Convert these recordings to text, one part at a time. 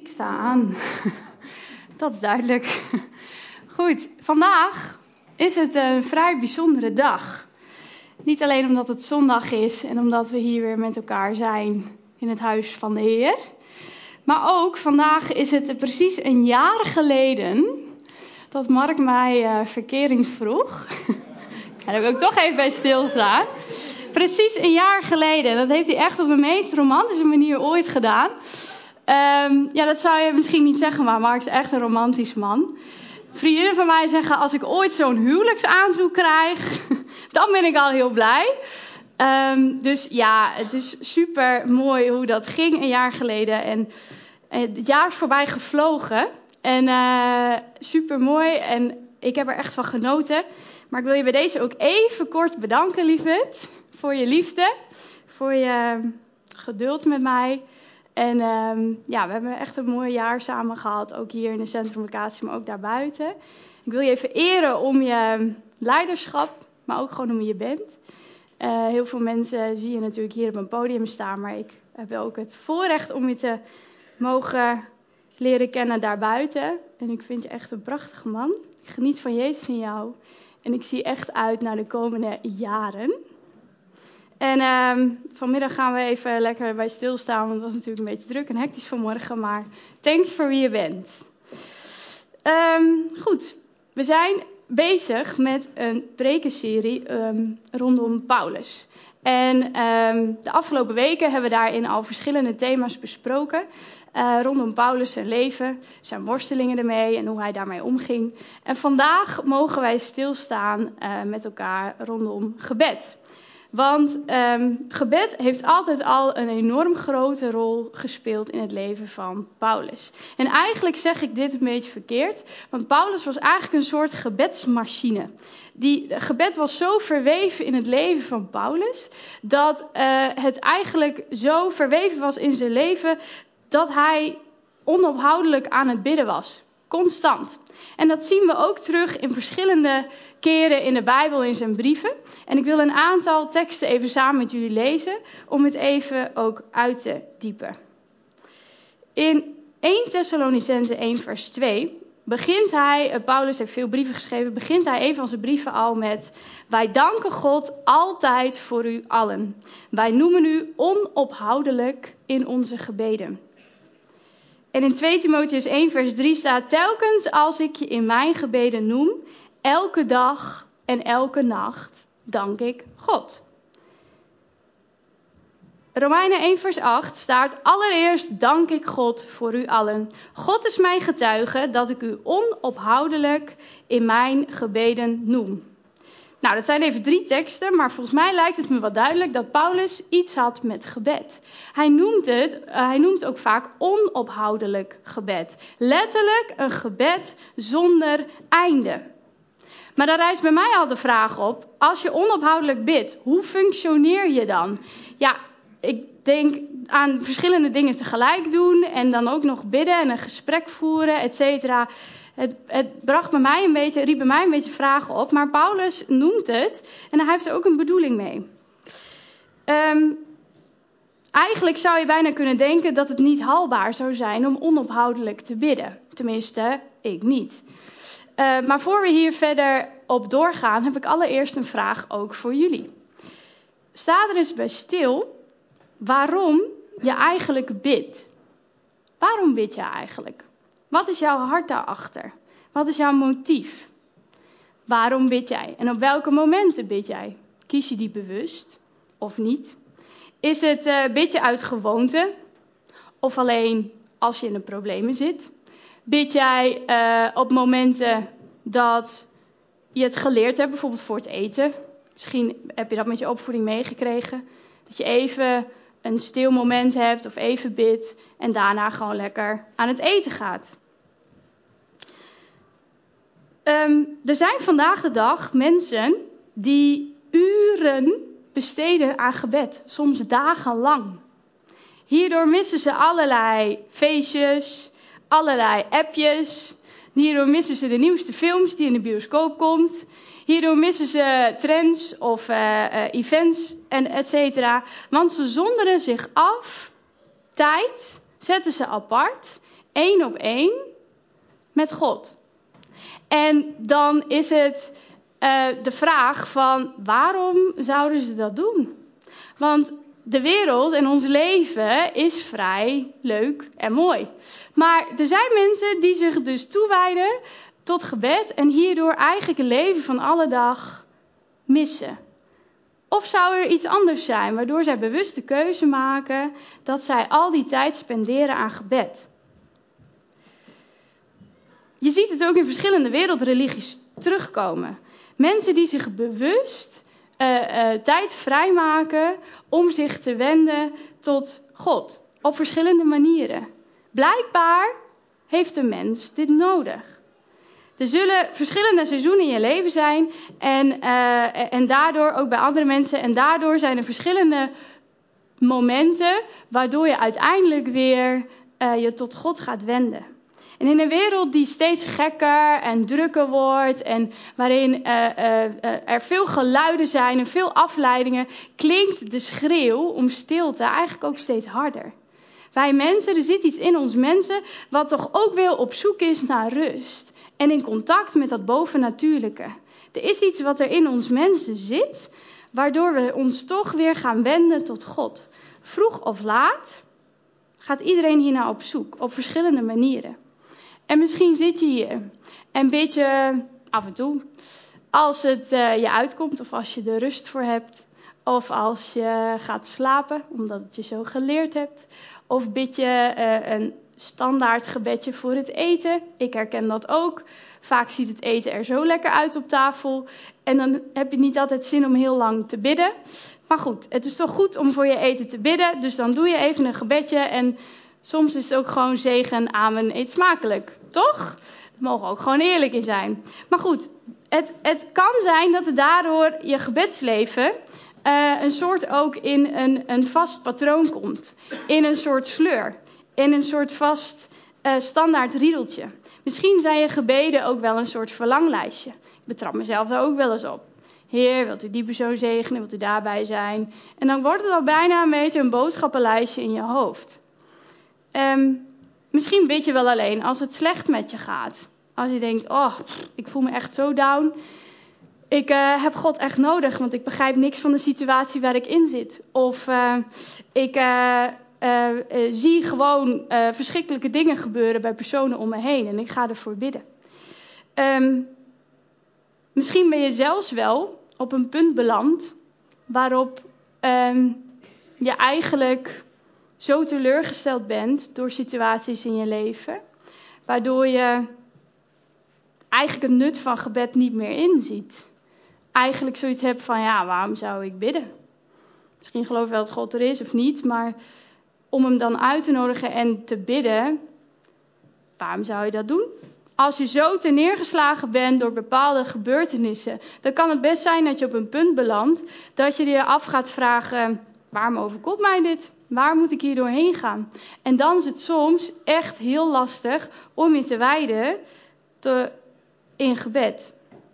Ik sta aan. Dat is duidelijk. Goed, vandaag is het een vrij bijzondere dag. Niet alleen omdat het zondag is en omdat we hier weer met elkaar zijn in het huis van de Heer. Maar ook vandaag is het precies een jaar geleden dat Mark mij verkering vroeg. Daar wil ik toch even bij stilstaan. Precies een jaar geleden. Dat heeft hij echt op de meest romantische manier ooit gedaan. Dat zou je misschien niet zeggen, maar Mark is echt een romantisch man. Vriendinnen van mij zeggen, als ik ooit zo'n huwelijksaanzoek krijg, dan ben ik al heel blij. Dus ja, het is super mooi hoe dat ging een jaar geleden. En het jaar is voorbij gevlogen. En super mooi. En ik heb er echt van genoten. Maar ik wil je bij deze ook even kort bedanken, lieverd. Voor je liefde. Voor je geduld met mij. En we hebben echt een mooi jaar samen gehad. Ook hier in de centrumlocatie, maar ook daarbuiten. Ik wil je even eren om je leiderschap, maar ook gewoon om wie je bent. Heel veel mensen zie je natuurlijk hier op een podium staan. Maar ik heb ook het voorrecht om je te mogen leren kennen daarbuiten. En ik vind je echt een prachtige man. Ik geniet van Jezus in jou. En ik zie echt uit naar de komende jaren. En vanmiddag gaan we even lekker bij stilstaan. Want het was natuurlijk een beetje druk en hectisch vanmorgen. Maar thanks voor wie je bent. Goed, we zijn bezig met een prekenserie rondom Paulus. En de afgelopen weken hebben we daarin al verschillende thema's besproken. Rondom Paulus zijn leven, zijn worstelingen ermee en hoe hij daarmee omging. En vandaag mogen wij stilstaan met elkaar rondom gebed. Want gebed heeft altijd al een enorm grote rol gespeeld in het leven van Paulus. En eigenlijk zeg ik dit een beetje verkeerd, want Paulus was eigenlijk een soort gebedsmachine. Gebed was zo verweven in het leven van Paulus, dat het eigenlijk zo verweven was in zijn leven, dat hij onophoudelijk aan het bidden was. Constant. En dat zien we ook terug in verschillende keren in de Bijbel, in zijn brieven. En ik wil een aantal teksten even samen met jullie lezen, om het even ook uit te diepen. In 1 Thessalonicenzen 1 vers 2 begint hij, Paulus heeft veel brieven geschreven, begint hij een van zijn brieven al met: wij danken God altijd voor u allen. Wij noemen u onophoudelijk in onze gebeden. En in 2 Timotheüs 1 vers 3 staat: telkens als ik je in mijn gebeden noem, elke dag en elke nacht dank ik God. Romeinen 1 vers 8 staat: allereerst dank ik God voor u allen. God is mijn getuige dat ik u onophoudelijk in mijn gebeden noem. Nou, dat zijn even 3 teksten, maar volgens mij lijkt het me wel duidelijk dat Paulus iets had met gebed. Hij noemt ook vaak onophoudelijk gebed. Letterlijk een gebed zonder einde. Maar daar rijst bij mij al de vraag op: als je onophoudelijk bidt, hoe functioneer je dan? Ja, ik denk aan verschillende dingen tegelijk doen en dan ook nog bidden en een gesprek voeren, et cetera. Het riep bij mij een beetje vragen op, maar Paulus noemt het en hij heeft er ook een bedoeling mee. Eigenlijk zou je bijna kunnen denken dat het niet haalbaar zou zijn om onophoudelijk te bidden. Tenminste, ik niet. Maar voor we hier verder op doorgaan, heb ik allereerst een vraag ook voor jullie. Sta er eens bij stil waarom je eigenlijk bidt. Waarom bid je eigenlijk? Wat is jouw hart daarachter? Wat is jouw motief? Waarom bid jij? En op welke momenten bid jij? Kies je die bewust of niet? Is het bid je uit gewoonte? Of alleen als je in de problemen zit? Bid jij op momenten dat je het geleerd hebt, bijvoorbeeld voor het eten? Misschien heb je dat met je opvoeding meegekregen. Dat je even een stil moment hebt of even bidt en daarna gewoon lekker aan het eten gaat. Er zijn vandaag de dag mensen die uren besteden aan gebed, soms dagenlang. Hierdoor missen ze allerlei feestjes, allerlei appjes. Hierdoor missen ze de nieuwste films die in de bioscoop komt. Hierdoor missen ze trends of events en et cetera. Want ze zonderen zich af, tijd zetten ze apart 1 op 1 met God. En dan is het de vraag van waarom zouden ze dat doen? Want de wereld en ons leven is vrij leuk en mooi. Maar er zijn mensen die zich dus toewijden tot gebed en hierdoor eigenlijk het leven van alle dag missen. Of zou er iets anders zijn, waardoor zij bewust de keuze maken dat zij al die tijd spenderen aan gebed. Je ziet het ook in verschillende wereldreligies terugkomen. Mensen die zich bewust tijd vrijmaken om zich te wenden tot God. Op verschillende manieren. Blijkbaar heeft een mens dit nodig. Er zullen verschillende seizoenen in je leven zijn en daardoor ook bij andere mensen. En daardoor zijn er verschillende momenten waardoor je uiteindelijk weer je tot God gaat wenden. En in een wereld die steeds gekker en drukker wordt en waarin er veel geluiden zijn en veel afleidingen, klinkt de schreeuw om stilte eigenlijk ook steeds harder. Wij mensen, er zit iets in ons mensen wat toch ook wel op zoek is naar rust en in contact met dat bovennatuurlijke. Er is iets wat er in ons mensen zit, waardoor we ons toch weer gaan wenden tot God. Vroeg of laat gaat iedereen hiernaar op zoek, op verschillende manieren. En misschien zit je hier en bid je af en toe, als het je uitkomt of als je er rust voor hebt. Of als je gaat slapen, omdat het je zo geleerd hebt. Of bid je een standaard gebedje voor het eten. Ik herken dat ook. Vaak ziet het eten er zo lekker uit op tafel. En dan heb je niet altijd zin om heel lang te bidden. Maar goed, het is toch goed om voor je eten te bidden. Dus dan doe je even een gebedje en soms is het ook gewoon zegen, amen, eet smakelijk. Toch? Daar mogen we ook gewoon eerlijk in zijn. Maar goed, het kan zijn dat het daardoor je gebedsleven een soort ook in een vast patroon komt. In een soort sleur. In een soort vast standaard riedeltje. Misschien zijn je gebeden ook wel een soort verlanglijstje. Ik betrap mezelf daar ook wel eens op. Heer, wilt u die persoon zegenen? Wilt u daarbij zijn? En dan wordt het al bijna een beetje een boodschappenlijstje in je hoofd. Misschien bid je wel alleen als het slecht met je gaat. Als je denkt, oh, ik voel me echt zo down. Ik heb God echt nodig, want ik begrijp niks van de situatie waar ik in zit. Of ik zie gewoon verschrikkelijke dingen gebeuren bij personen om me heen en ik ga ervoor bidden. Misschien ben je zelfs wel op een punt beland waarop je eigenlijk zo teleurgesteld bent door situaties in je leven, waardoor je eigenlijk het nut van gebed niet meer inziet. Eigenlijk zoiets hebt van, ja, waarom zou ik bidden? Misschien geloof je wel dat God er is of niet, maar om hem dan uit te nodigen en te bidden, waarom zou je dat doen? Als je zo neergeslagen bent door bepaalde gebeurtenissen, dan kan het best zijn dat je op een punt belandt dat je je af gaat vragen, waarom overkomt mij dit? Waar moet ik hier doorheen gaan? En dan is het soms echt heel lastig om je te wijden in gebed.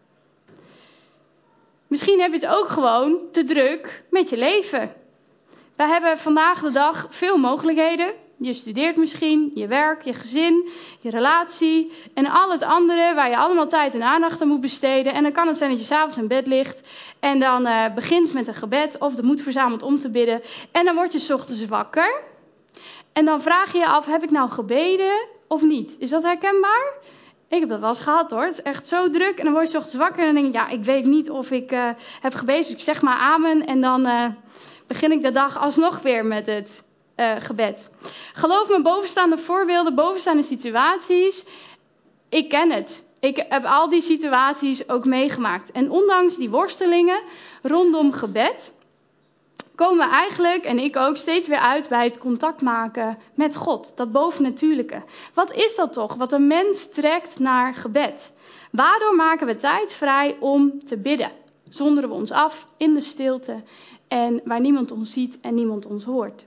Misschien heb je het ook gewoon te druk met je leven. Wij hebben vandaag de dag veel mogelijkheden. Je studeert misschien, je werk, je gezin, je relatie en al het andere waar je allemaal tijd en aandacht aan moet besteden. En dan kan het zijn dat je 's avonds in bed ligt en dan begint met een gebed of de moed verzamelt om te bidden. En dan word je 's ochtends wakker en dan vraag je je af, heb ik nou gebeden of niet? Is dat herkenbaar? Ik heb dat wel eens gehad hoor. Het is echt zo druk en dan word je 's ochtends wakker en dan denk je, ja, ik weet niet of ik heb gebeden. Dus ik zeg maar amen en dan begin ik de dag alsnog weer met het gebed. Geloof me, bovenstaande voorbeelden, bovenstaande situaties, ik ken het. Ik heb al die situaties ook meegemaakt. En ondanks die worstelingen rondom gebed, komen we eigenlijk, en ik ook, steeds weer uit bij het contact maken met God. Dat bovennatuurlijke. Wat is dat toch, wat een mens trekt naar gebed? Waardoor maken we tijd vrij om te bidden? Zonderen we ons af in de stilte en waar niemand ons ziet en niemand ons hoort.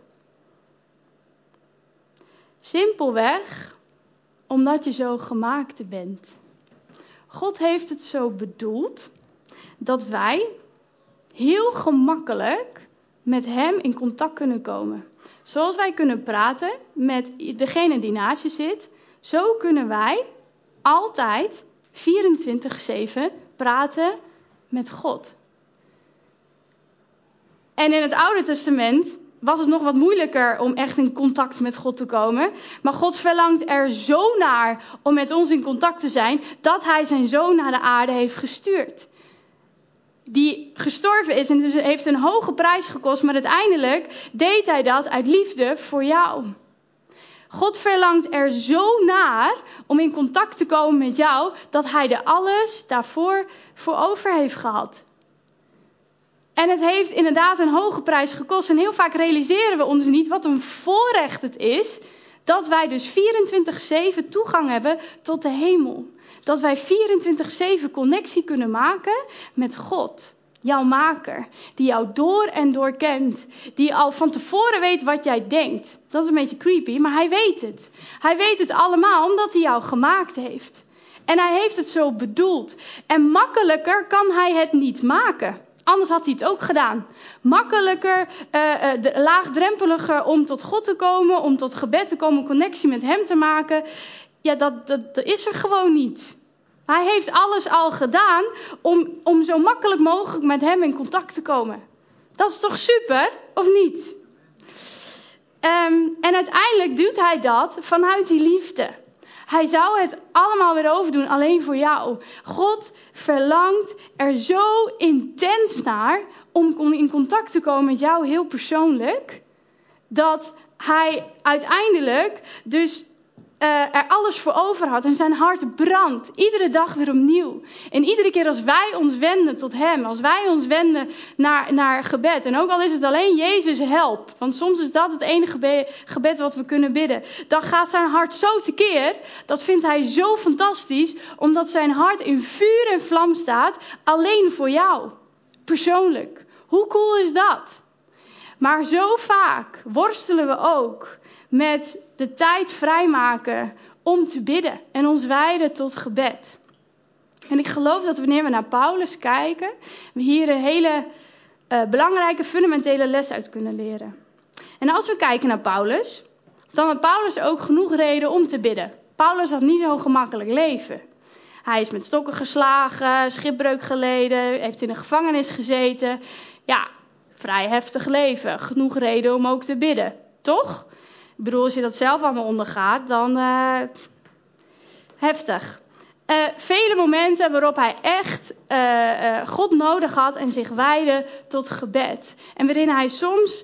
Simpelweg omdat je zo gemaakt bent. God heeft het zo bedoeld dat wij heel gemakkelijk met hem in contact kunnen komen. Zoals wij kunnen praten met degene die naast je zit, Zo kunnen wij altijd 24/7 praten met God. En in het Oude Testament was het nog wat moeilijker om echt in contact met God te komen. Maar God verlangt er zo naar om met ons in contact te zijn, dat hij zijn zoon naar de aarde heeft gestuurd. Die gestorven is en dus heeft een hoge prijs gekost, maar uiteindelijk deed hij dat uit liefde voor jou. God verlangt er zo naar om in contact te komen met jou, dat hij er alles daarvoor voor over heeft gehad. En het heeft inderdaad een hoge prijs gekost. En heel vaak realiseren we ons niet wat een voorrecht het is, dat wij dus 24/7 toegang hebben tot de hemel. Dat wij 24/7 connectie kunnen maken met God. Jouw maker, die jou door en door kent. Die al van tevoren weet wat jij denkt. Dat is een beetje creepy, maar hij weet het. Hij weet het allemaal omdat hij jou gemaakt heeft. En hij heeft het zo bedoeld. En makkelijker kan hij het niet maken. Anders had hij het ook gedaan. Makkelijker, laagdrempeliger om tot God te komen, om tot gebed te komen, connectie met hem te maken. Ja, dat is er gewoon niet. Hij heeft alles al gedaan om zo makkelijk mogelijk met hem in contact te komen. Dat is toch super, of niet? En uiteindelijk doet hij dat vanuit die liefde. Hij zou het allemaal weer overdoen, alleen voor jou. God verlangt er zo intens naar om in contact te komen met jou heel persoonlijk, dat hij uiteindelijk dus er alles voor over had en zijn hart brandt. Iedere dag weer opnieuw. En iedere keer als wij ons wenden tot hem, als wij ons wenden naar gebed. En ook al is het alleen Jezus help. Want soms is dat het enige gebed wat we kunnen bidden. Dan gaat zijn hart zo tekeer. Dat vindt hij zo fantastisch. Omdat zijn hart in vuur en vlam staat. Alleen voor jou. Persoonlijk. Hoe cool is dat? Maar zo vaak worstelen we ook met de tijd vrijmaken om te bidden en ons wijden tot gebed. En ik geloof dat wanneer we naar Paulus kijken, we hier een hele belangrijke fundamentele les uit kunnen leren. En als we kijken naar Paulus, dan had Paulus ook genoeg reden om te bidden. Paulus had niet zo'n gemakkelijk leven. Hij is met stokken geslagen, schipbreuk geleden, heeft in de gevangenis gezeten. Ja, vrij heftig leven. Genoeg reden om ook te bidden, toch? Ik bedoel, als je dat zelf allemaal ondergaat, dan heftig. Vele momenten waarop hij echt God nodig had en zich wijdde tot gebed. En waarin hij soms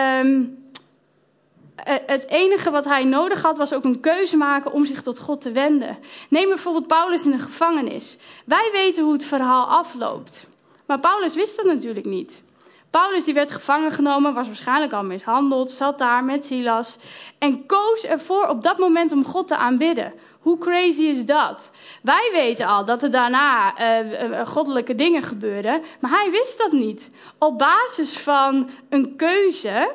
het enige wat hij nodig had, was ook een keuze maken om zich tot God te wenden. Neem bijvoorbeeld Paulus in de gevangenis. Wij weten hoe het verhaal afloopt. Maar Paulus wist dat natuurlijk niet. Paulus die werd gevangen genomen, was waarschijnlijk al mishandeld, zat daar met Silas en koos ervoor op dat moment om God te aanbidden. Hoe crazy is dat? Wij weten al dat er daarna goddelijke dingen gebeurden, maar hij wist dat niet. Op basis van een keuze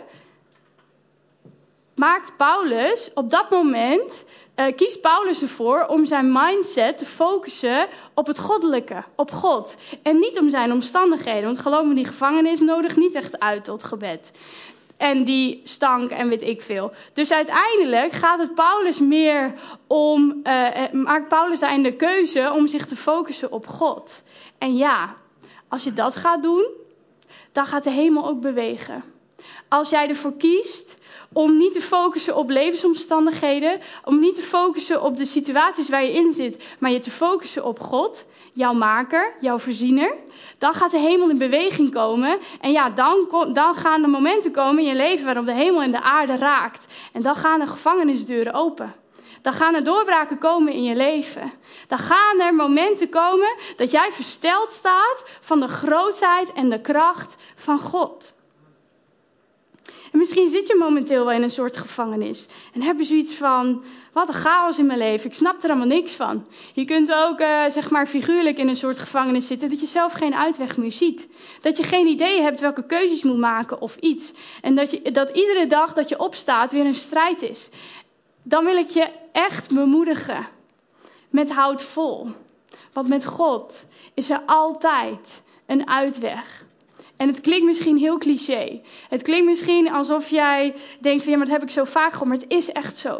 maakt Paulus op dat moment, kiest Paulus ervoor om zijn mindset te focussen op het goddelijke, op God. En niet om zijn omstandigheden, want geloof me, die gevangenis nodigt niet echt uit tot gebed. En die stank en weet ik veel. Dus uiteindelijk gaat het Paulus meer om, maakt Paulus daarin de keuze om zich te focussen op God. En ja, als je dat gaat doen, dan gaat de hemel ook bewegen. Als jij ervoor kiest om niet te focussen op levensomstandigheden, om niet te focussen op de situaties waar je in zit, maar je te focussen op God, jouw maker, jouw voorziener, dan gaat de hemel in beweging komen. En ja, dan gaan er momenten komen in je leven waarop de hemel en de aarde raakt. En dan gaan de gevangenisdeuren open. Dan gaan er doorbraken komen in je leven. Dan gaan er momenten komen dat jij versteld staat van de grootheid en de kracht van God. En misschien zit je momenteel wel in een soort gevangenis. En heb je zoiets van, wat een chaos in mijn leven. Ik snap er allemaal niks van. Je kunt ook, zeg maar, figuurlijk in een soort gevangenis zitten. Dat je zelf geen uitweg meer ziet. Dat je geen idee hebt welke keuzes je moet maken of iets. En dat iedere dag dat je opstaat weer een strijd is. Dan wil ik je echt bemoedigen. Met houd vol. Want met God is er altijd een uitweg. En het klinkt misschien heel cliché. Het klinkt misschien alsof jij denkt van ja, maar dat heb ik zo vaak gehoord. Maar het is echt zo.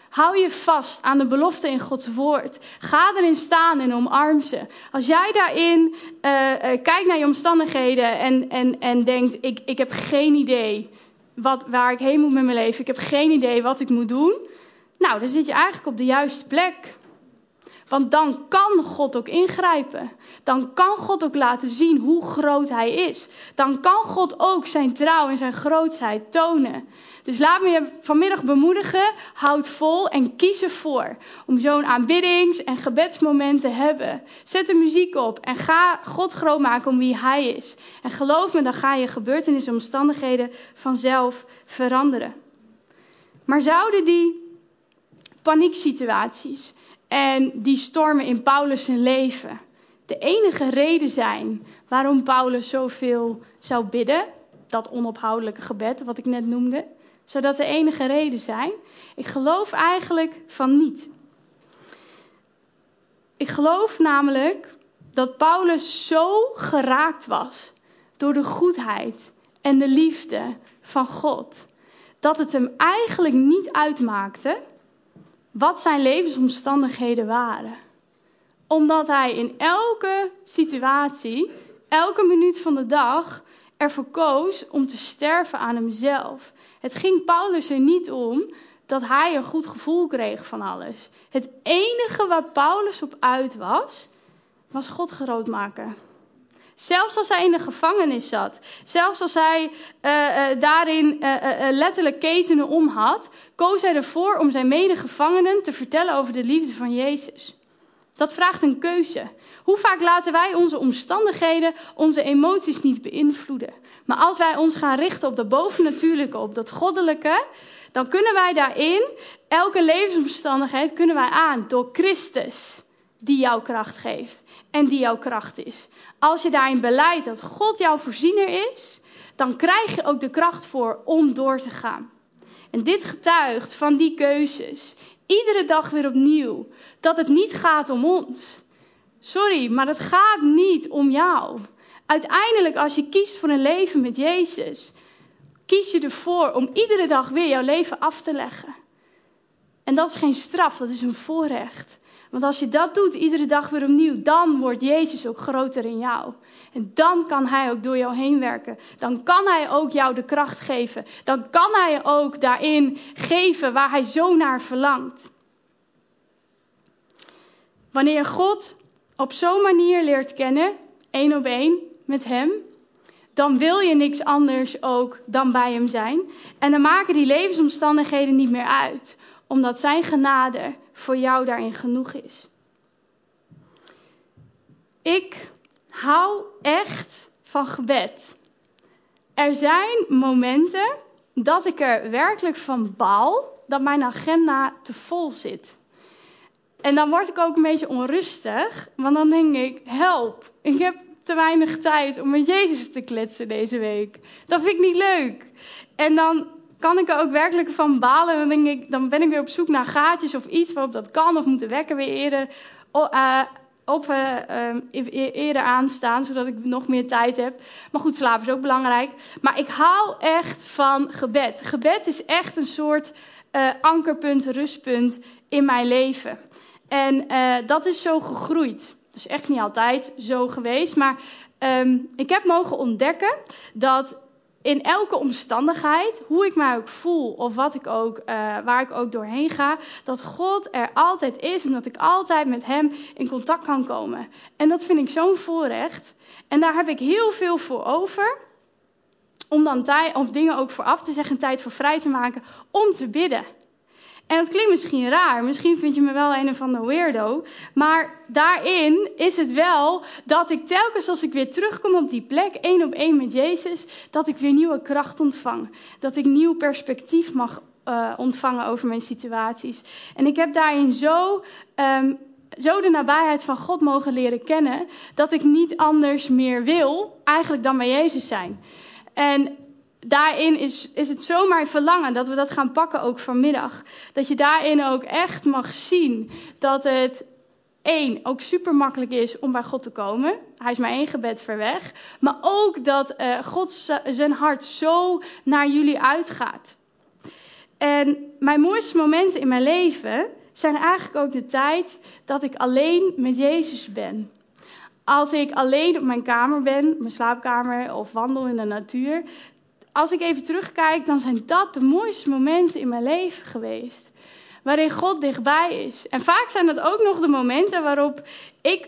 Hou je vast aan de belofte in Gods woord. Ga erin staan en omarm ze. Als jij daarin kijkt naar je omstandigheden en denkt, ik heb geen idee waar ik heen moet met mijn leven. Ik heb geen idee wat ik moet doen. Nou, dan zit je eigenlijk op de juiste plek. Want dan kan God ook ingrijpen. Dan kan God ook laten zien hoe groot hij is. Dan kan God ook zijn trouw en zijn grootheid tonen. Dus laat me je vanmiddag bemoedigen. Houd vol en kies ervoor om zo'n aanbiddings- en gebedsmoment te hebben. Zet de muziek op en ga God groot maken om wie hij is. En geloof me, dan ga je gebeurtenissen en omstandigheden vanzelf veranderen. Maar zouden die panieksituaties en die stormen in Paulus' zijn leven de enige reden zijn waarom Paulus zoveel zou bidden? Dat onophoudelijke gebed wat ik net noemde. Zou dat de enige reden zijn? Ik geloof eigenlijk van niet. Ik geloof namelijk dat Paulus zo geraakt was door de goedheid en de liefde van God, dat het hem eigenlijk niet uitmaakte wat zijn levensomstandigheden waren. Omdat hij in elke situatie, elke minuut van de dag, ervoor koos om te sterven aan hemzelf. Het ging Paulus er niet om dat hij een goed gevoel kreeg van alles. Het enige waar Paulus op uit was God groot maken. Zelfs als hij in de gevangenis zat. Zelfs als hij daarin letterlijk ketenen om had, koos hij ervoor om zijn medegevangenen te vertellen over de liefde van Jezus. Dat vraagt een keuze. Hoe vaak laten wij onze omstandigheden, onze emoties niet beïnvloeden? Maar als wij ons gaan richten op dat bovennatuurlijke, op dat goddelijke, dan kunnen wij daarin, elke levensomstandigheid kunnen wij aan door Christus, die jouw kracht geeft en die jouw kracht is. Als je daarin beleidt dat God jouw voorziener is, dan krijg je ook de kracht voor om door te gaan. En dit getuigt van die keuzes, iedere dag weer opnieuw, dat het niet gaat om ons. Sorry, maar het gaat niet om jou. Uiteindelijk, als je kiest voor een leven met Jezus, kies je ervoor om iedere dag weer jouw leven af te leggen. En dat is geen straf, dat is een voorrecht. Want als je dat doet, iedere dag weer opnieuw, dan wordt Jezus ook groter in jou. En dan kan hij ook door jou heen werken. Dan kan hij ook jou de kracht geven. Dan kan hij ook daarin geven waar hij zo naar verlangt. Wanneer je God op zo'n manier leert kennen, 1 op 1 met hem, dan wil je niks anders ook dan bij hem zijn. En dan maken die levensomstandigheden niet meer uit, omdat zijn genade voor jou daarin genoeg is. Ik hou echt van gebed. Er zijn momenten dat ik er werkelijk van baal dat mijn agenda te vol zit. En dan word ik ook een beetje onrustig, want dan denk ik, help, ik heb te weinig tijd om met Jezus te kletsen deze week. Dat vind ik niet leuk. En dan kan ik er ook werkelijk van balen. En dan ben ik weer op zoek naar gaatjes of iets waarop dat kan. Of moet de wekker weer eerder aanstaan, zodat ik nog meer tijd heb. Maar goed, slapen is ook belangrijk. Maar ik hou echt van gebed. Gebed is echt een soort ankerpunt, rustpunt in mijn leven. En dat is zo gegroeid. Dat is echt niet altijd zo geweest. Maar ik heb mogen ontdekken dat in elke omstandigheid, hoe ik mij ook voel of wat ik ook, waar ik ook doorheen ga, dat God er altijd is en dat ik altijd met hem in contact kan komen. En dat vind ik zo'n voorrecht. En daar heb ik heel veel voor over. Om dan dingen ook vooraf te zeggen, tijd voor vrij te maken om te bidden. En het klinkt misschien raar, misschien vind je me wel een of ander weirdo, maar daarin is het wel dat ik telkens als ik weer terugkom op die plek, 1 op 1 met Jezus, dat ik weer nieuwe kracht ontvang. Dat ik nieuw perspectief mag ontvangen over mijn situaties. En ik heb daarin zo de nabijheid van God mogen leren kennen, dat ik niet anders meer wil, eigenlijk dan bij Jezus zijn. En daarin is het zo mijn verlangen dat we dat gaan pakken ook vanmiddag. Dat je daarin ook echt mag zien dat het ook super makkelijk is om bij God te komen. Hij is maar 1 gebed ver weg. Maar ook dat God zijn hart zo naar jullie uitgaat. En mijn mooiste momenten in mijn leven zijn eigenlijk ook de tijd dat ik alleen met Jezus ben. Als ik alleen op mijn kamer ben, mijn slaapkamer of wandel in de natuur. Als ik even terugkijk, dan zijn dat de mooiste momenten in mijn leven geweest. Waarin God dichtbij is. En vaak zijn dat ook nog de momenten waarop ik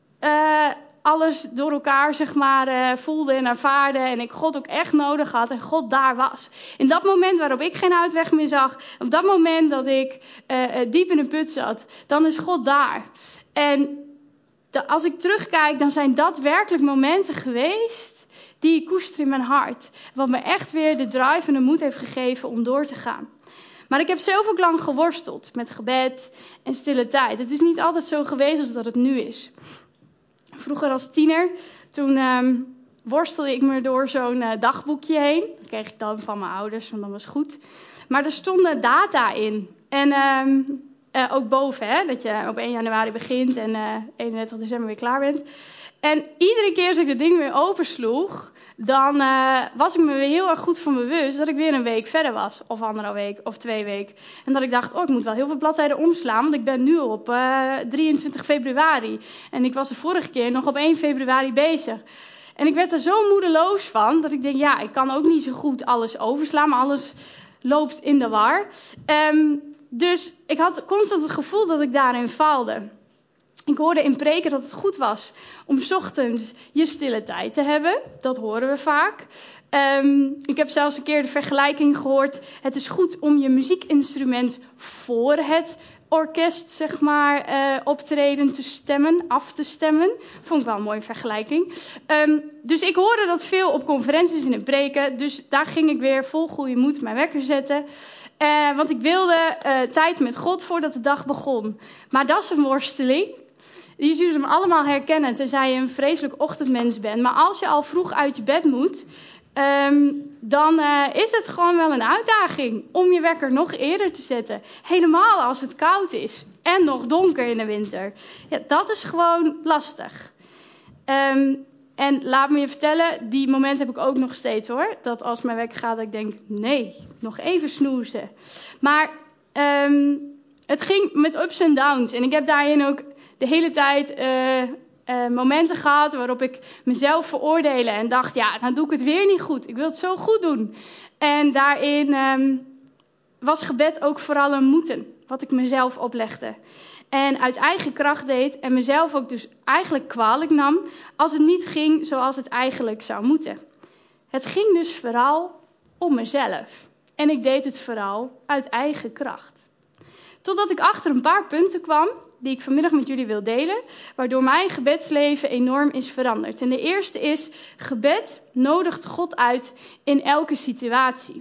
alles door elkaar voelde en ervaarde. En ik God ook echt nodig had en God daar was. In dat moment waarop ik geen uitweg meer zag. Op dat moment dat ik diep in de put zat. Dan is God daar. En als ik terugkijk, dan zijn dat werkelijk momenten geweest die ik koester in mijn hart. Wat me echt weer de drive en de moed heeft gegeven om door te gaan. Maar ik heb zelf ook lang geworsteld met gebed en stille tijd. Het is niet altijd zo geweest als dat het nu is. Vroeger als tiener, toen worstelde ik me door zo'n dagboekje heen. Dat kreeg ik dan van mijn ouders, want dat was goed. Maar er stonden data in. En ook boven, hè, dat je op 1 januari begint en 31 december weer klaar bent. En iedere keer als ik het ding weer opensloeg, dan was ik me weer heel erg goed van bewust dat ik weer een week verder was. Of 1,5 week of 2 weken. En dat ik dacht, ik moet wel heel veel bladzijden omslaan, want ik ben nu op 23 februari. En ik was de vorige keer nog op 1 februari bezig. En ik werd er zo moedeloos van, dat ik denk, ik kan ook niet zo goed alles overslaan, maar alles loopt in de war. Dus ik had constant het gevoel dat ik daarin faalde. Ik hoorde in preken dat het goed was om 's ochtends je stille tijd te hebben. Dat horen we vaak. Ik heb zelfs een keer de vergelijking gehoord. Het is goed om je muziekinstrument voor het orkest, optreden te stemmen, af te stemmen. Vond ik wel een mooie vergelijking. Dus ik hoorde dat veel op conferenties en in preken. Dus daar ging ik weer vol goede moed mijn wekker zetten. Want ik wilde tijd met God voordat de dag begon. Maar dat is een worsteling. Je zult hem allemaal herkennen, tenzij je een vreselijk ochtendmens bent. Maar als je al vroeg uit je bed moet, dan is het gewoon wel een uitdaging om je wekker nog eerder te zetten. Helemaal als het koud is en nog donker in de winter. Ja, dat is gewoon lastig. En laat me je vertellen, die moment heb ik ook nog steeds hoor. Dat als mijn wekker gaat, dat ik denk, nee, nog even snoezen. Maar het ging met ups en downs. En ik heb daarin ook de hele tijd momenten gehad waarop ik mezelf veroordeelde. En dacht, dan doe ik het weer niet goed. Ik wil het zo goed doen. En daarin was gebed ook vooral een moeten. Wat ik mezelf oplegde. En uit eigen kracht deed en mezelf ook dus eigenlijk kwalijk nam als het niet ging zoals het eigenlijk zou moeten. Het ging dus vooral om mezelf. En ik deed het vooral uit eigen kracht. Totdat ik achter een paar punten kwam die ik vanmiddag met jullie wil delen, waardoor mijn gebedsleven enorm is veranderd. En de eerste is, gebed nodigt God uit in elke situatie.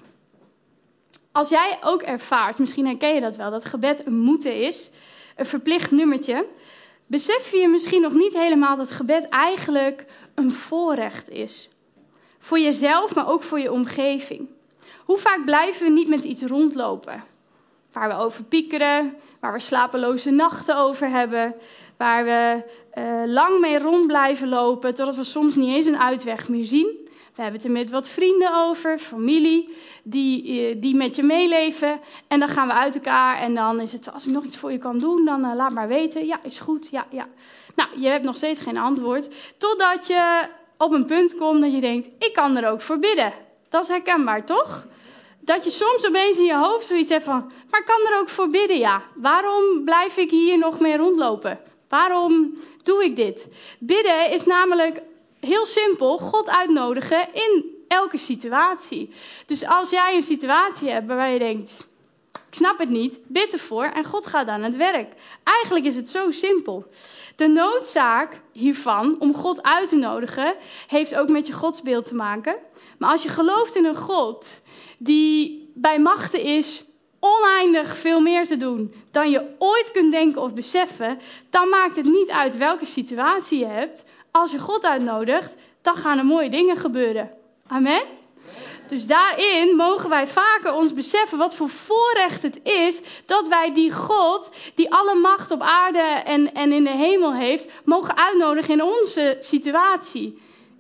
Als jij ook ervaart, misschien herken je dat wel, dat gebed een moeten is, een verplicht nummertje, besef je misschien nog niet helemaal dat gebed eigenlijk een voorrecht is. Voor jezelf, maar ook voor je omgeving. Hoe vaak blijven we niet met iets rondlopen? Waar we over piekeren, waar we slapeloze nachten over hebben, waar we lang mee rond blijven lopen, totdat we soms niet eens een uitweg meer zien. We hebben het er met wat vrienden over, familie, die met je meeleven. En dan gaan we uit elkaar en dan is het, als ik nog iets voor je kan doen, dan laat maar weten. Ja, is goed, ja. Nou, je hebt nog steeds geen antwoord. Totdat je op een punt komt dat je denkt, ik kan er ook voor bidden. Dat is herkenbaar, toch? Dat je soms opeens in je hoofd zoiets hebt van, maar ik kan er ook voor bidden, ja. Waarom blijf ik hier nog mee rondlopen? Waarom doe ik dit? Bidden is namelijk heel simpel God uitnodigen in elke situatie. Dus als jij een situatie hebt waar je denkt, ik snap het niet, bid ervoor en God gaat aan het werk. Eigenlijk is het zo simpel. De noodzaak hiervan om God uit te nodigen heeft ook met je godsbeeld te maken. Maar als je gelooft in een God die bij machten is oneindig veel meer te doen dan je ooit kunt denken of beseffen, dan maakt het niet uit welke situatie je hebt. Als je God uitnodigt, dan gaan er mooie dingen gebeuren. Amen? Dus daarin mogen wij vaker ons beseffen wat voor voorrecht het is dat wij die God, die alle macht op aarde en in de hemel heeft, mogen uitnodigen in onze situatie.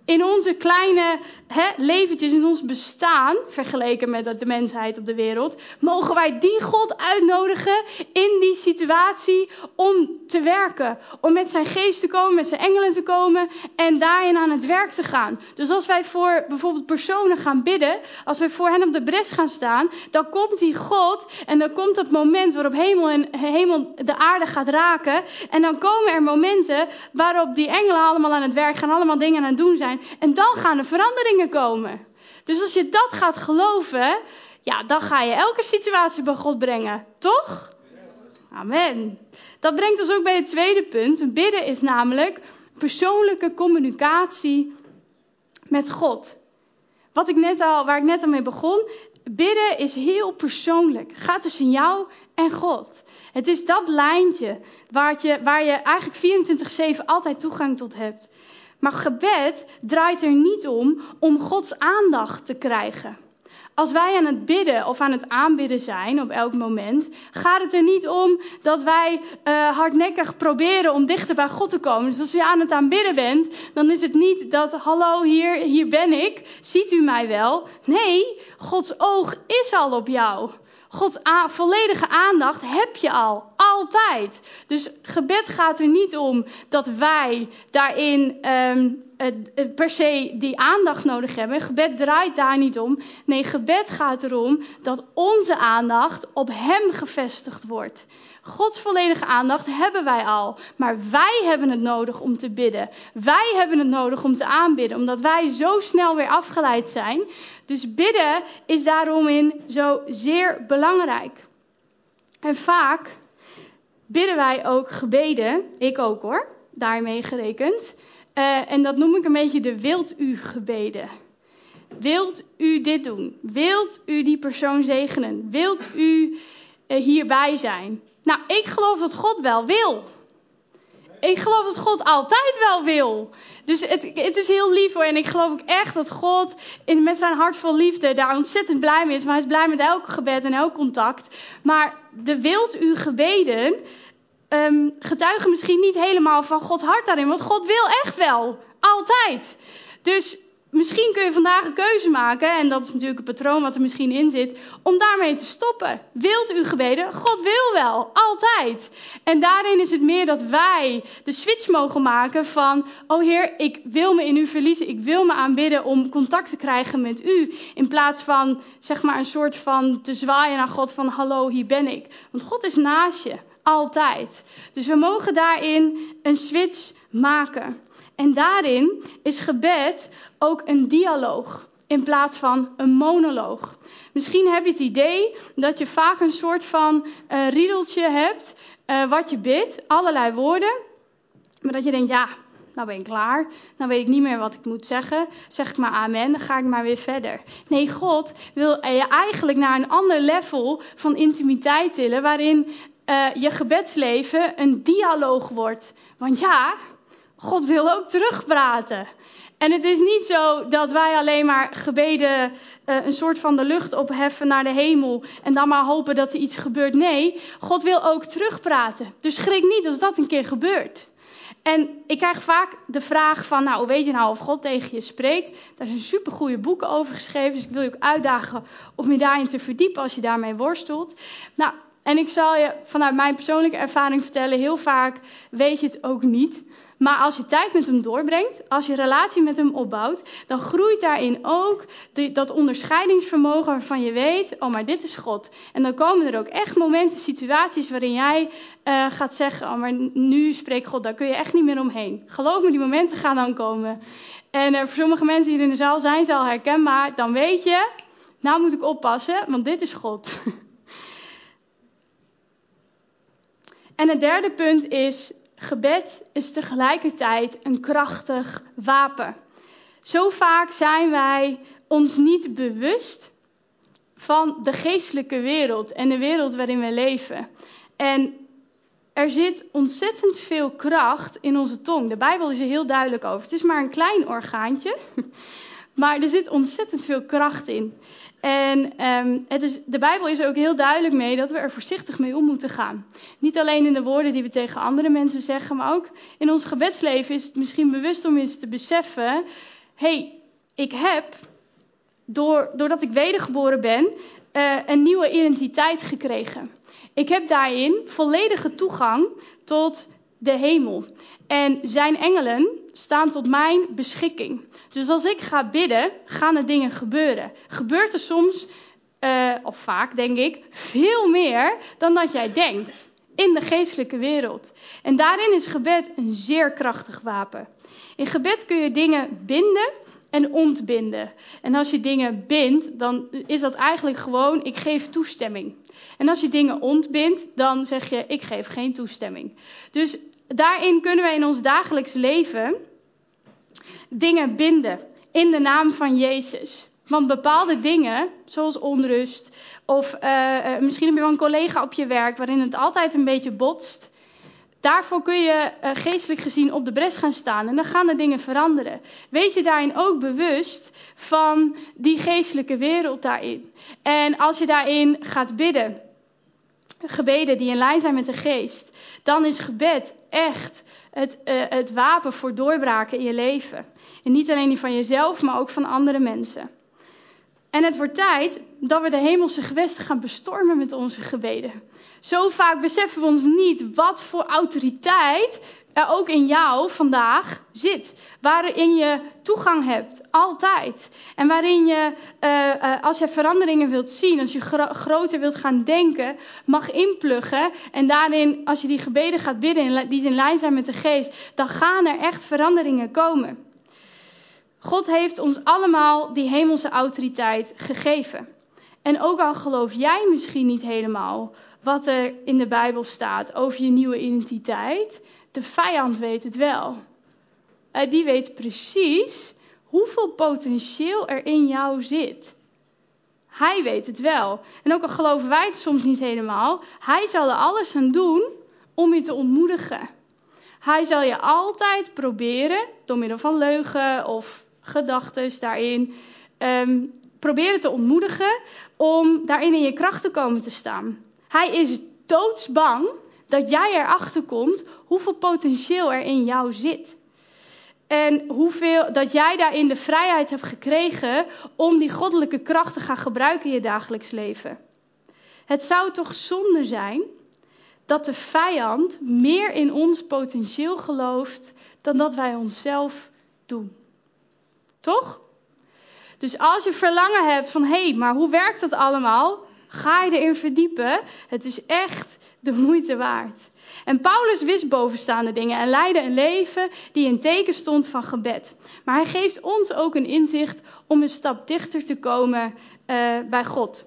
in onze kleine leventjes, in ons bestaan, vergeleken met de mensheid op de wereld, mogen wij die God uitnodigen in die situatie om te werken. Om met zijn geest te komen, met zijn engelen te komen en daarin aan het werk te gaan. Dus als wij voor bijvoorbeeld personen gaan bidden, als wij voor hen op de bres gaan staan, dan komt die God en dan komt dat moment waarop hemel de aarde gaat raken. En dan komen er momenten waarop die engelen allemaal aan het werk gaan, allemaal dingen aan het doen zijn. En dan gaan er veranderingen komen. Dus als je dat gaat geloven, ja, dan ga je elke situatie bij God brengen. Toch? Amen. Dat brengt ons ook bij het tweede punt. Bidden is namelijk persoonlijke communicatie met God. Waar ik net al mee begon. Bidden is heel persoonlijk. Het gaat tussen jou en God. Het is dat lijntje waar je eigenlijk 24/7 altijd toegang tot hebt. Maar gebed draait er niet om Gods aandacht te krijgen. Als wij aan het bidden of aan het aanbidden zijn op elk moment, gaat het er niet om dat wij hardnekkig proberen om dichter bij God te komen. Dus als je aan het aanbidden bent, dan is het niet dat, hallo, hier ben ik, ziet u mij wel? Nee, Gods oog is al op jou. Gods volledige aandacht heb je al, altijd. Dus gebed gaat er niet om dat wij daarin per se die aandacht nodig hebben. Gebed draait daar niet om. Nee, gebed gaat erom dat onze aandacht op hem gevestigd wordt. Gods volledige aandacht hebben wij al. Maar wij hebben het nodig om te bidden. Wij hebben het nodig om te aanbidden. Omdat wij zo snel weer afgeleid zijn. Dus bidden is daarom zo zeer belangrijk. En vaak bidden wij ook gebeden. Ik ook hoor, daarmee gerekend. En dat noem ik een beetje de wilt u gebeden. Wilt u dit doen? Wilt u die persoon zegenen? Wilt u hierbij zijn? Nou, ik geloof dat God wel wil. Ik geloof dat God altijd wel wil. Dus het is heel lief hoor. En ik geloof ook echt dat God met zijn hart vol liefde daar ontzettend blij mee is. Maar hij is blij met elk gebed en elk contact. Maar de wilt u gebeden getuigen misschien niet helemaal van Gods hart daarin. Want God wil echt wel. Altijd. Dus misschien kun je vandaag een keuze maken. En dat is natuurlijk een patroon wat er misschien in zit. Om daarmee te stoppen. Wilt u gebeden? God wil wel. Altijd. En daarin is het meer dat wij de switch mogen maken van, oh Heer, ik wil me in u verliezen. Ik wil me aanbidden om contact te krijgen met u. In plaats van, zeg maar, een soort van te zwaaien naar God van, hallo, hier ben ik. Want God is naast je. Altijd. Dus we mogen daarin een switch maken. En daarin is gebed ook een dialoog in plaats van een monoloog. Misschien heb je het idee dat je vaak een soort van riedeltje hebt wat je bidt, allerlei woorden. Maar dat je denkt, ja, nou ben ik klaar. Nou weet ik niet meer wat ik moet zeggen. Zeg ik maar amen, dan ga ik maar weer verder. Nee, God wil je eigenlijk naar een ander level van intimiteit tillen, waarin je gebedsleven een dialoog wordt. Want ja, God wil ook terugpraten. En het is niet zo dat wij alleen maar gebeden een soort van de lucht opheffen naar de hemel en dan maar hopen dat er iets gebeurt. Nee, God wil ook terugpraten. Dus schrik niet als dat een keer gebeurt. En ik krijg vaak de vraag van, nou, hoe weet je nou of God tegen je spreekt? Daar zijn supergoeie boeken over geschreven, dus ik wil je ook uitdagen om je daarin te verdiepen als je daarmee worstelt. Nou, en ik zal je vanuit mijn persoonlijke ervaring vertellen, heel vaak weet je het ook niet. Maar als je tijd met hem doorbrengt, als je relatie met hem opbouwt, dan groeit daarin ook dat onderscheidingsvermogen waarvan je weet, oh maar dit is God. En dan komen er ook echt momenten, situaties waarin jij gaat zeggen, oh maar nu spreekt God, daar kun je echt niet meer omheen. Geloof me, die momenten gaan dan komen. En voor sommige mensen die in de zaal zijn, al herkenbaar, dan weet je, nou moet ik oppassen, want dit is God. En het derde punt is, gebed is tegelijkertijd een krachtig wapen. Zo vaak zijn wij ons niet bewust van de geestelijke wereld en de wereld waarin we leven. En er zit ontzettend veel kracht in onze tong. De Bijbel is er heel duidelijk over. Het is maar een klein orgaantje, maar er zit ontzettend veel kracht in. En de Bijbel is er ook heel duidelijk mee dat we er voorzichtig mee om moeten gaan. Niet alleen in de woorden die we tegen andere mensen zeggen, maar ook in ons gebedsleven is het misschien bewust om eens te beseffen, ik heb, doordat ik wedergeboren ben, een nieuwe identiteit gekregen. Ik heb daarin volledige toegang tot de hemel. En zijn engelen staan tot mijn beschikking. Dus als ik ga bidden, gaan er dingen gebeuren. Gebeurt er soms, of vaak denk ik, veel meer dan dat jij denkt. In de geestelijke wereld. En daarin is gebed een zeer krachtig wapen. In gebed kun je dingen binden en ontbinden. En als je dingen bindt, dan is dat eigenlijk gewoon, ik geef toestemming. En als je dingen ontbindt, dan zeg je, ik geef geen toestemming. Dus daarin kunnen we in ons dagelijks leven dingen binden. In de naam van Jezus. Want bepaalde dingen, zoals onrust, of misschien heb je wel een collega op je werk waarin het altijd een beetje botst. Daarvoor kun je geestelijk gezien op de bres gaan staan en dan gaan de dingen veranderen. Wees je daarin ook bewust van die geestelijke wereld daarin. En als je daarin gaat bidden, gebeden die in lijn zijn met de geest, dan is gebed echt het wapen voor doorbraken in je leven. En niet alleen die van jezelf, maar ook van andere mensen. En het wordt tijd dat we de hemelse gewesten gaan bestormen met onze gebeden. Zo vaak beseffen we ons niet wat voor autoriteit er ook in jou vandaag zit. Waarin je toegang hebt, altijd. En waarin je, als je veranderingen wilt zien, als je groter wilt gaan denken, mag inpluggen. En daarin, als je die gebeden gaat bidden, die in lijn zijn met de geest, dan gaan er echt veranderingen komen. God heeft ons allemaal die hemelse autoriteit gegeven. En ook al geloof jij misschien niet helemaal wat er in de Bijbel staat over je nieuwe identiteit, de vijand weet het wel. Die weet precies hoeveel potentieel er in jou zit. Hij weet het wel. En ook al geloven wij het soms niet helemaal, hij zal er alles aan doen om je te ontmoedigen. Hij zal je altijd proberen, door middel van leugen of gedachtes daarin, proberen te ontmoedigen om daarin in je kracht te komen te staan. Hij is doodsbang dat jij erachter komt hoeveel potentieel er in jou zit. En hoeveel dat jij daarin de vrijheid hebt gekregen om die goddelijke kracht te gaan gebruiken in je dagelijks leven. Het zou toch zonde zijn dat de vijand meer in ons potentieel gelooft dan dat wij onszelf doen. Toch? Dus als je verlangen hebt van, maar hoe werkt dat allemaal? Ga je erin verdiepen. Het is echt de moeite waard. En Paulus wist bovenstaande dingen en leidde een leven die in teken stond van gebed. Maar hij geeft ons ook een inzicht om een stap dichter te komen bij God.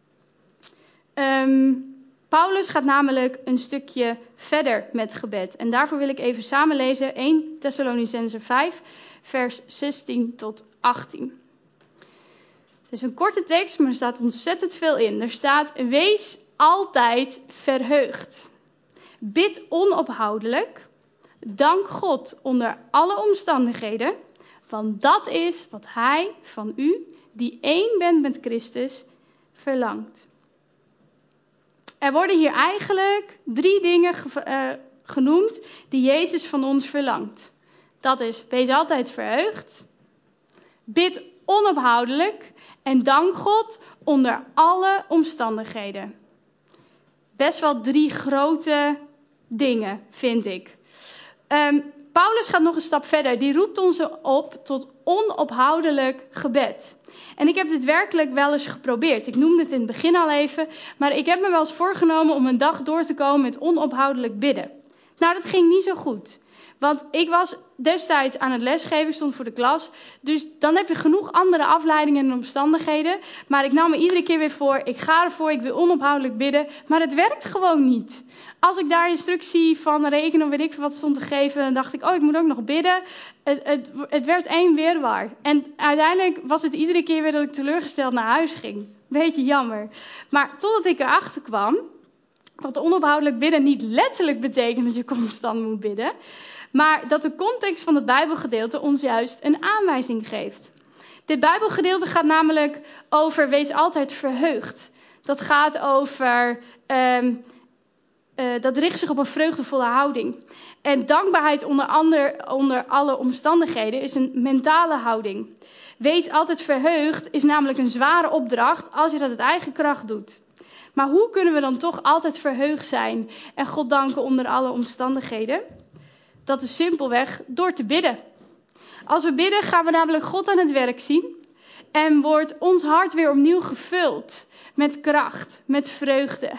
Paulus gaat namelijk een stukje verder met gebed. En daarvoor wil ik even samen lezen 1 Thessalonicenzen 5, vers 16 tot 18. Het is een korte tekst, maar er staat ontzettend veel in. Er staat, wees altijd verheugd. Bid onophoudelijk. Dank God onder alle omstandigheden. Want dat is wat hij van u, die één bent met Christus, verlangt. Er worden hier eigenlijk 3 dingen genoemd die Jezus van ons verlangt. Dat is, wees altijd verheugd. Bid onophoudelijk. En dank God onder alle omstandigheden. Best wel 3 grote dingen, vind ik. Paulus gaat nog een stap verder. Die roept ons op tot onophoudelijk gebed. En ik heb dit werkelijk wel eens geprobeerd. Ik noemde het in het begin al even. Maar ik heb me wel eens voorgenomen om een dag door te komen met onophoudelijk bidden. Nou, dat ging niet zo goed. Want ik was destijds aan het lesgeven, stond voor de klas. Dus dan heb je genoeg andere afleidingen en omstandigheden. Maar ik nam me iedere keer weer voor, ik ga ervoor, ik wil onophoudelijk bidden. Maar het werkt gewoon niet. Als ik daar instructie van rekenen of weet ik veel wat stond te geven, dan dacht ik, ik moet ook nog bidden. Het werd één wirwar. En uiteindelijk was het iedere keer weer dat ik teleurgesteld naar huis ging. Beetje jammer. Maar totdat ik erachter kwam, dat onophoudelijk bidden niet letterlijk betekent dat je constant moet bidden. Maar dat de context van het Bijbelgedeelte ons juist een aanwijzing geeft. Dit Bijbelgedeelte gaat namelijk over wees altijd verheugd. Dat gaat over dat richt zich op een vreugdevolle houding. En dankbaarheid onder alle omstandigheden is een mentale houding. Wees altijd verheugd is namelijk een zware opdracht als je dat uit eigen kracht doet. Maar hoe kunnen we dan toch altijd verheugd zijn en God danken onder alle omstandigheden? Dat is simpelweg door te bidden. Als we bidden gaan we namelijk God aan het werk zien. En wordt ons hart weer opnieuw gevuld met kracht, met vreugde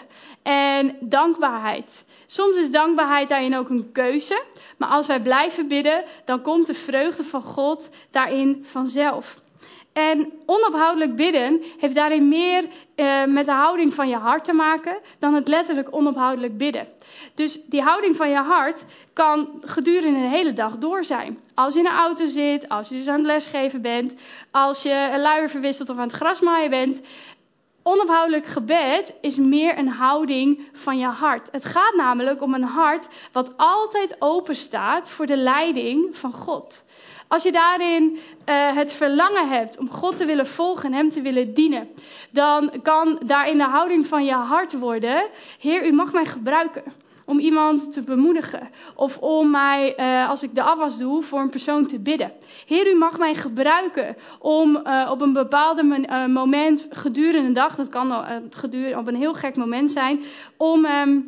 en dankbaarheid. Soms is dankbaarheid daarin ook een keuze. Maar als wij blijven bidden, dan komt de vreugde van God daarin vanzelf. En onophoudelijk bidden heeft daarin meer met de houding van je hart te maken dan het letterlijk onophoudelijk bidden. Dus die houding van je hart kan gedurende een hele dag door zijn. Als je in een auto zit, als je dus aan het lesgeven bent, als je een luier verwisselt of aan het grasmaaien bent. Onophoudelijk gebed is meer een houding van je hart. Het gaat namelijk om een hart wat altijd open staat voor de leiding van God. Als je daarin het verlangen hebt om God te willen volgen en hem te willen dienen, dan kan daarin de houding van je hart worden: Heer, u mag mij gebruiken om iemand te bemoedigen. Of om mij, als ik de afwas doe, voor een persoon te bidden. Heer, u mag mij gebruiken om op een bepaald moment gedurende een dag, dat kan op een heel gek moment zijn, om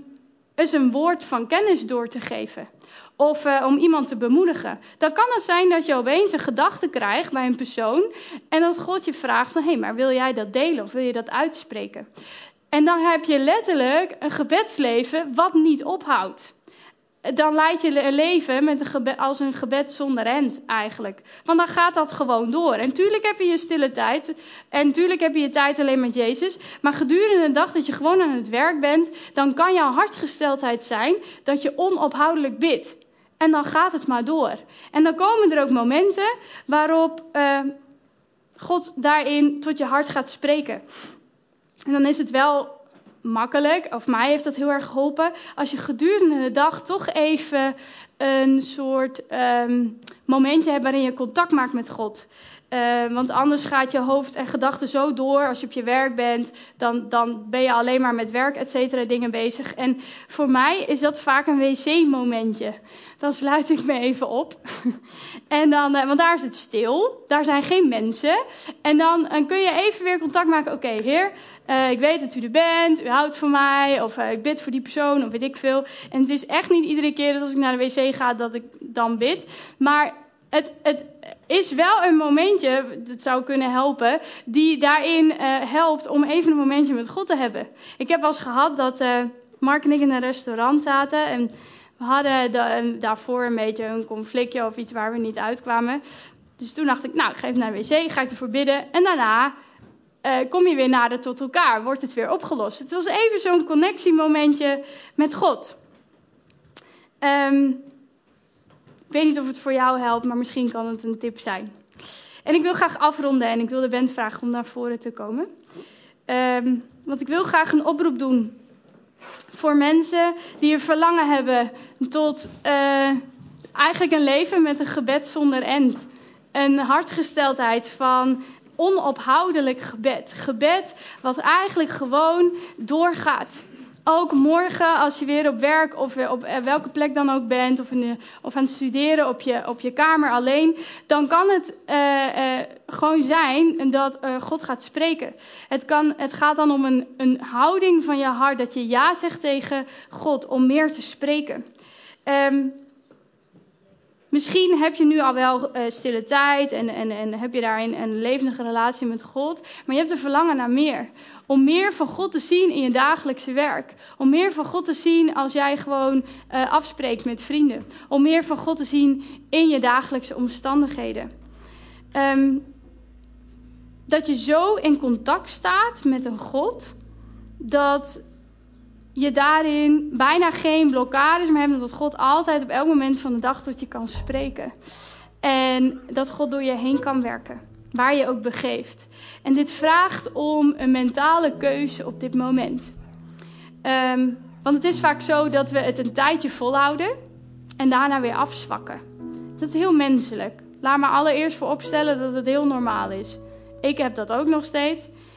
eens een woord van kennis door te geven. Of om iemand te bemoedigen. Dan kan het zijn dat je opeens een gedachte krijgt bij een persoon. En dat God je vraagt van, maar wil jij dat delen of wil je dat uitspreken? En dan heb je letterlijk een gebedsleven wat niet ophoudt. Dan leidt je leven met als een gebed zonder end eigenlijk. Want dan gaat dat gewoon door. En tuurlijk heb je je stille tijd. En tuurlijk heb je je tijd alleen met Jezus. Maar gedurende een dag dat je gewoon aan het werk bent, dan kan jouw hartsgesteldheid zijn dat je onophoudelijk bidt. En dan gaat het maar door. En dan komen er ook momenten waarop God daarin tot je hart gaat spreken. En dan is het wel makkelijk, of mij heeft dat heel erg geholpen, als je gedurende de dag toch even een soort momentje hebt waarin je contact maakt met God. Want anders gaat je hoofd en gedachten zo door. Als je op je werk bent, dan ben je alleen maar met werk, et cetera, dingen bezig. En voor mij is dat vaak een wc-momentje. Dan sluit ik me even op. En dan, want daar is het stil. Daar zijn geen mensen. En dan kun je even weer contact maken. Oké, Heer, ik weet dat u er bent. U houdt van mij. Of ik bid voor die persoon. Of weet ik veel. En het is echt niet iedere keer dat als ik naar de wc ga, dat ik dan bid. Maar het is wel een momentje, dat zou kunnen helpen, die daarin helpt om even een momentje met God te hebben. Ik heb wel eens gehad dat Mark en ik in een restaurant zaten en we hadden daarvoor een beetje een conflictje of iets waar we niet uitkwamen. Dus toen dacht ik, ik ga even naar de wc, ga ik ervoor bidden en daarna kom je weer nader tot elkaar, wordt het weer opgelost. Het was even zo'n connectiemomentje met God. Ik weet niet of het voor jou helpt, maar misschien kan het een tip zijn. En ik wil graag afronden en ik wil de band vragen om naar voren te komen. Want ik wil graag een oproep doen voor mensen die een verlangen hebben tot eigenlijk een leven met een gebed zonder end. Een hartgesteldheid van onophoudelijk gebed. Gebed wat eigenlijk gewoon doorgaat. Ook morgen als je weer op werk of op welke plek dan ook bent of aan het studeren op je kamer alleen, dan kan het gewoon zijn dat God gaat spreken. Het gaat dan om een houding van je hart dat je ja zegt tegen God om meer te spreken. Misschien heb je nu al wel stille tijd en heb je daarin een levendige relatie met God. Maar je hebt een verlangen naar meer. Om meer van God te zien in je dagelijkse werk. Om meer van God te zien als jij gewoon afspreekt met vrienden. Om meer van God te zien in je dagelijkse omstandigheden. Dat je zo in contact staat met een God dat je daarin bijna geen blokkades meer hebt, dat God altijd op elk moment van de dag tot je kan spreken. En dat God door je heen kan werken, waar je ook begeeft. En dit vraagt om een mentale keuze op dit moment. Want het is vaak zo dat we het een tijdje volhouden en daarna weer afzwakken. Dat is heel menselijk. Laat me allereerst vooropstellen dat het heel normaal is. Ik heb dat ook nog steeds.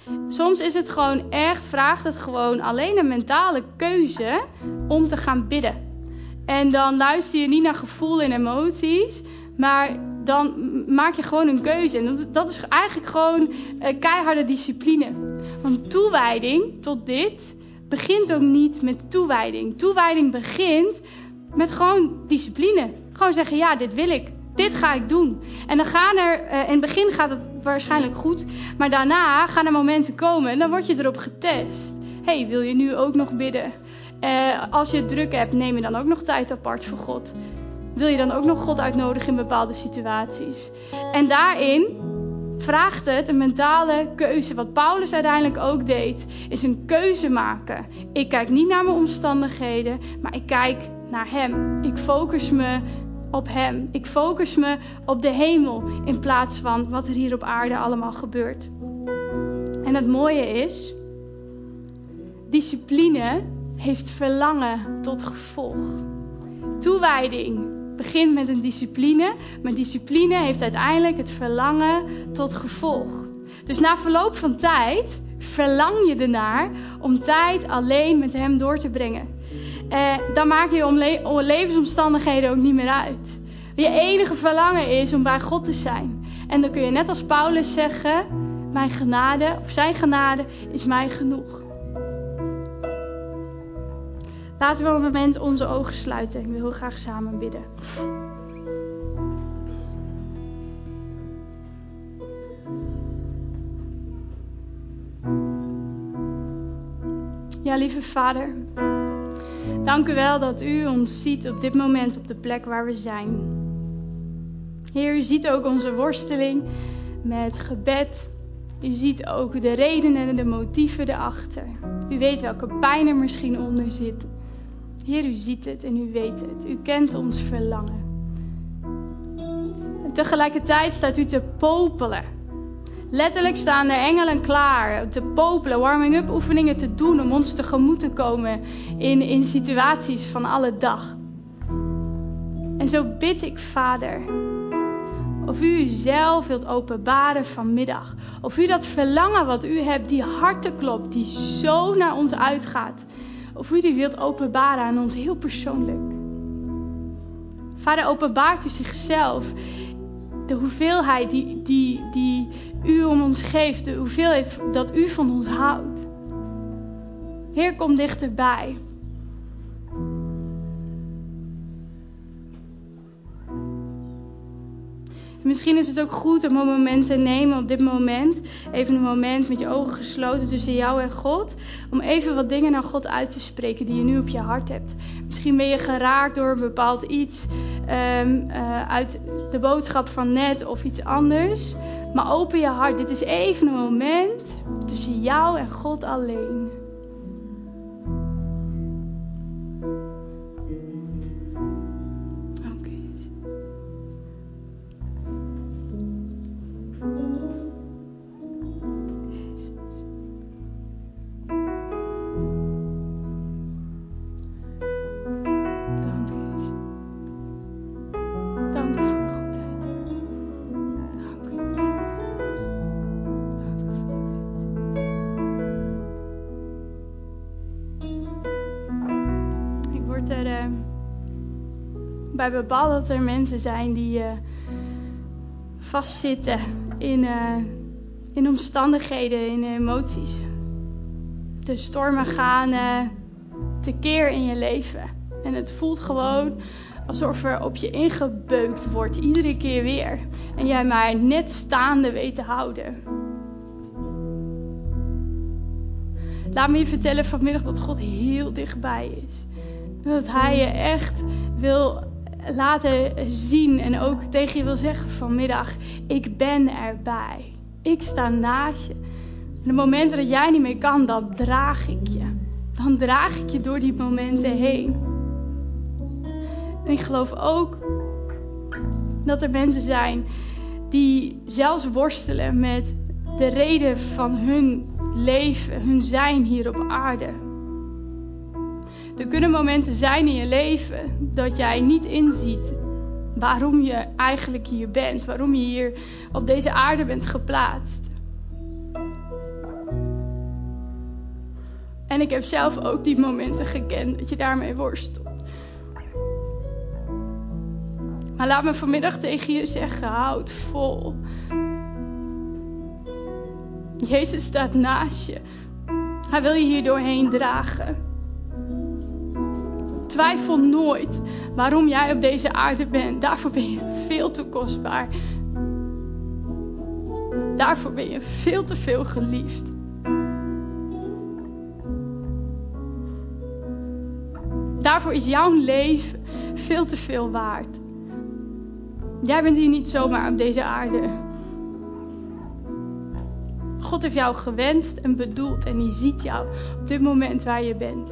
Soms is het gewoon echt, vraagt het gewoon alleen een mentale keuze om te gaan bidden. En dan luister je niet naar gevoel en emoties, maar dan maak je gewoon een keuze. En dat is eigenlijk gewoon keiharde discipline. Want toewijding tot dit begint ook niet met toewijding. Toewijding begint met gewoon discipline. Gewoon zeggen, ja, dit wil ik. Dit ga ik doen. En dan gaan in het begin gaat het waarschijnlijk goed. Maar daarna gaan er momenten komen en dan word je erop getest. Hey, wil je nu ook nog bidden? Als je het druk hebt, neem je dan ook nog tijd apart voor God. Wil je dan ook nog God uitnodigen in bepaalde situaties? En daarin vraagt het een mentale keuze. Wat Paulus uiteindelijk ook deed, is een keuze maken. Ik kijk niet naar mijn omstandigheden, maar ik kijk naar hem. Ik focus me op hem. Ik focus me op de hemel in plaats van wat er hier op aarde allemaal gebeurt. En het mooie is, discipline heeft verlangen tot gevolg. Toewijding begint met een discipline, maar discipline heeft uiteindelijk het verlangen tot gevolg. Dus na verloop van tijd verlang je ernaar om tijd alleen met hem door te brengen. Dan maak je levensomstandigheden ook niet meer uit. Je enige verlangen is om bij God te zijn. En dan kun je net als Paulus zeggen, mijn genade of zijn genade is mij genoeg. Laten we op een moment onze ogen sluiten. Ik wil heel graag samen bidden. Ja, lieve Vader. Dank u wel dat u ons ziet op dit moment op de plek waar we zijn. Heer, u ziet ook onze worsteling met gebed. U ziet ook de redenen en de motieven erachter. U weet welke pijn er misschien onder zit. Heer, u ziet het en u weet het. U kent ons verlangen. En tegelijkertijd staat u te popelen. Letterlijk staan de engelen klaar te popelen, warming-up oefeningen te doen om ons tegemoet te komen in situaties van alle dag. En zo bid ik, Vader, of u uzelf wilt openbaren vanmiddag. Of u dat verlangen wat u hebt, die hartenklop die zo naar ons uitgaat. Of u die wilt openbaren aan ons heel persoonlijk. Vader, openbaart u zichzelf. De hoeveelheid die u om ons geeft. De hoeveelheid dat u van ons houdt. Heer, kom dichterbij. Misschien is het ook goed om een moment te nemen op dit moment. Even een moment met je ogen gesloten tussen jou en God. Om even wat dingen naar God uit te spreken die je nu op je hart hebt. Misschien ben je geraakt door een bepaald iets uit de boodschap van net of iets anders. Maar open je hart. Dit is even een moment tussen jou en God alleen. Bij bepaald dat er mensen zijn die vastzitten in omstandigheden, in emoties. De stormen gaan tekeer in je leven. En het voelt gewoon alsof er op je ingebeukt wordt, iedere keer weer. En jij maar net staande weet te houden. Laat me je vertellen vanmiddag dat God heel dichtbij is. Dat hij je echt wil laten zien en ook tegen je wil zeggen vanmiddag, ik ben erbij. Ik sta naast je. En de momenten dat jij niet meer kan, dan draag ik je. Dan draag ik je door die momenten heen. En ik geloof ook dat er mensen zijn die zelfs worstelen met de reden van hun leven, hun zijn hier op aarde. Er kunnen momenten zijn in je leven dat jij niet inziet waarom je eigenlijk hier bent. Waarom je hier op deze aarde bent geplaatst. En ik heb zelf ook die momenten gekend dat je daarmee worstelt. Maar laat me vanmiddag tegen je zeggen, houd vol. Jezus staat naast je. Hij wil je hier doorheen dragen. Twijfel nooit waarom jij op deze aarde bent. Daarvoor ben je veel te kostbaar. Daarvoor ben je veel te veel geliefd. Daarvoor is jouw leven veel te veel waard. Jij bent hier niet zomaar op deze aarde. God heeft jou gewenst en bedoeld en die ziet jou op dit moment waar je bent.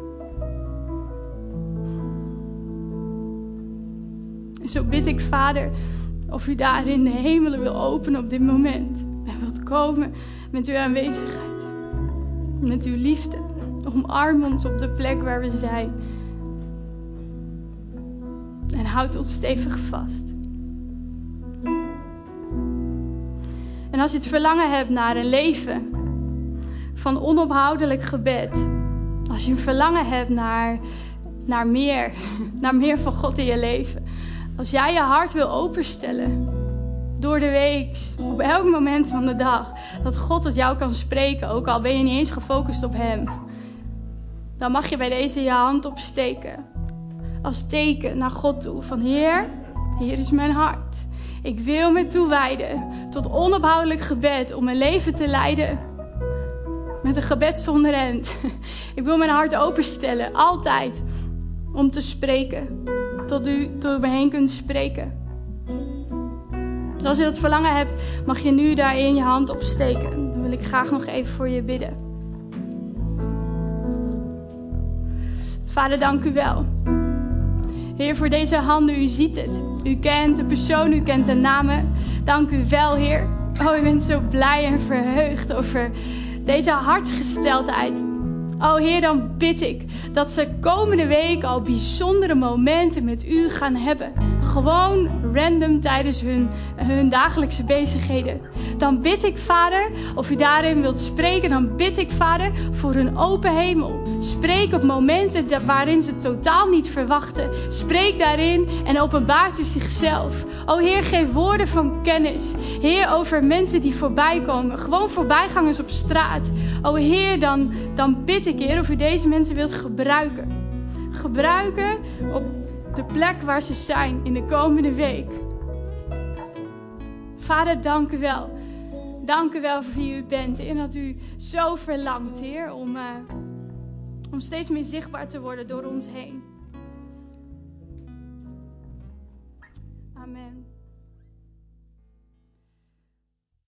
En zo bid ik, Vader, of u daarin de hemelen wil openen op dit moment. En wilt komen met uw aanwezigheid. Met uw liefde. Omarm ons op de plek waar we zijn. En houd ons stevig vast. En als je het verlangen hebt naar een leven van onophoudelijk gebed. Als je een verlangen hebt naar meer van God in je leven. Als jij je hart wil openstellen door de week, op elk moment van de dag, dat God tot jou kan spreken, ook al ben je niet eens gefocust op Hem. Dan mag je bij deze je hand opsteken. Als teken naar God toe van Heer, hier is mijn hart. Ik wil me toewijden tot onophoudelijk gebed om mijn leven te leiden. Met een gebed zonder end. Ik wil mijn hart openstellen, altijd, om te spreken. Tot u door me heen kunt spreken. Als je dat verlangen hebt, mag je nu daarin je hand opsteken. Dan wil ik graag nog even voor je bidden. Vader, dank u wel. Heer, voor deze handen, u ziet het. U kent de persoon, u kent de namen. Dank u wel, Heer. Oh, ik ben zo blij en verheugd over deze hartsgesteldheid. Oh Heer, dan bid ik dat ze komende week al bijzondere momenten met u gaan hebben. Gewoon random tijdens hun dagelijkse bezigheden. Dan bid ik, Vader, of u daarin wilt spreken, dan bid ik, Vader, voor een open hemel. Spreek op momenten waarin ze totaal niet verwachten. Spreek daarin en openbaart u zichzelf. O Heer, geef woorden van kennis. Heer, over mensen die voorbij komen. Gewoon voorbijgangers op straat. O Heer, dan bid ik, Heer, of u deze mensen wilt gebruiken. Gebruiken op de plek waar ze zijn in de komende week. Vader, dank u wel. Dank u wel voor wie u bent. En dat u zo verlangt, Heer, om steeds meer zichtbaar te worden door ons heen. Amen.